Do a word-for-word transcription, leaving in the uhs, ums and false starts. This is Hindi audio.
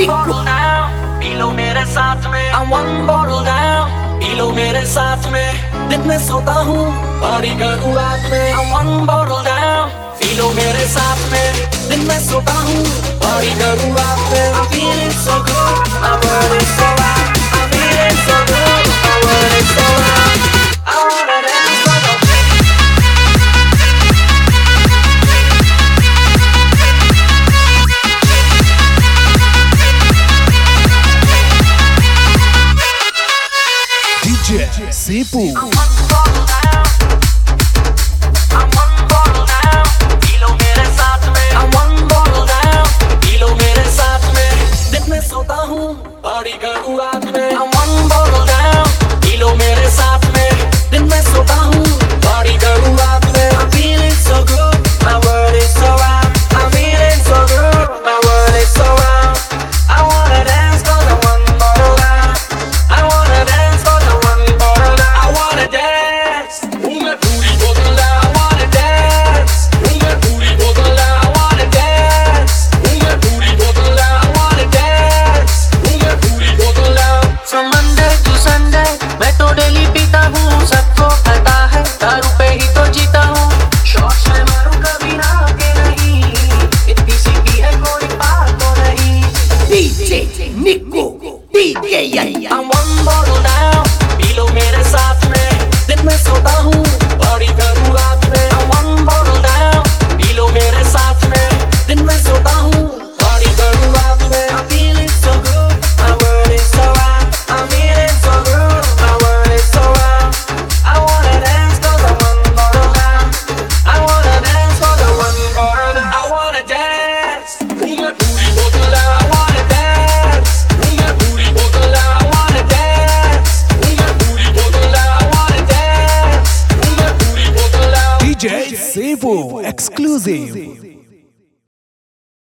bottle down, पी लो मेरे साथ में। I'm one bottle down, पी लो मेरे साथ में। दिन में सोता हूँ, पार्टी करूँ रात में। I'm one bottle down, पी लो मेरे साथ में। दिन में सोता हूँ, पार्टी करूँ रात में। I'm feeling so good, my world is so loud. I'm feeling so good, my world is so loud. I wanna dance for the D J Sipu. I'm one bottle down, I'm one bottle down, पी लो मेरे साथ में। I'm one bottle down, पी लो मेरे साथ में। दिन में सोता हूँ, पार्टी करूँ रात में। I'm one bottle down, पी लो मेरे साथ में। दिन में सोता हूँ, पार्टी करूँ रात में। I'm feeling so good, my world is so loud. I'm feeling so good, my world is so loud. I wanna dance 'cause I'm one bottle down. I wanna dance 'cause I'm one bottle down. I wanna dance. Ooh, my booty bottle down. I wanna dance. Ooh, my booty bottle down. I wanna dance. Ooh, my booty bottle down. I wanna dance. Ooh, my booty bottle down. From Monday to Sunday, मैं तो डेली पीता हूँ, सबको पता है, दारू पे ही तो जीता हूँ। शॉट्स में मारूं कभी ना के नहीं, इतनी सी भी है कोई बात तो नहीं। D J Nico, D J Yaya. I'm one bottle down, पी लो मेरे साथ में। दिन में सोता हूँ, पार्टी करूँ रात में। I'm one bottle down, पी लो मेरे साथ में। दिन में सोता हूँ, पार्टी करूँ रात में। I'm feeling so good, my world is so loud. I'm feeling so good, my world is so loud. I wanna dance 'cause I'm one bottle down. I wanna dance 'cause I'm one bottle down. I wanna dance. Ooh, my booty bottle down. I wanna dance. Ooh, my booty bottle down. I wanna dance. Ooh, my booty bottle down. I wanna dance. Ooh, my booty bottle down. D J Sipu exclusive.